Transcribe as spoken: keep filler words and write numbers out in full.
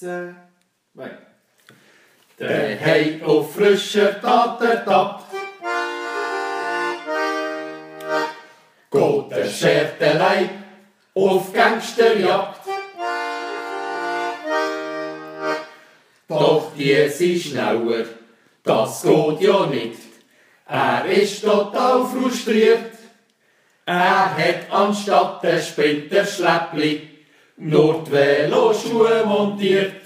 zwei. Der Hei auf frischer Tat ertappt, geht der scherte Leib auf Gangsterjagd. Doch die sind schneller, das geht ja nicht. Er ist total frustriert. Er hat anstatt der Sprinterschläppli nur die Veloschuhe montiert.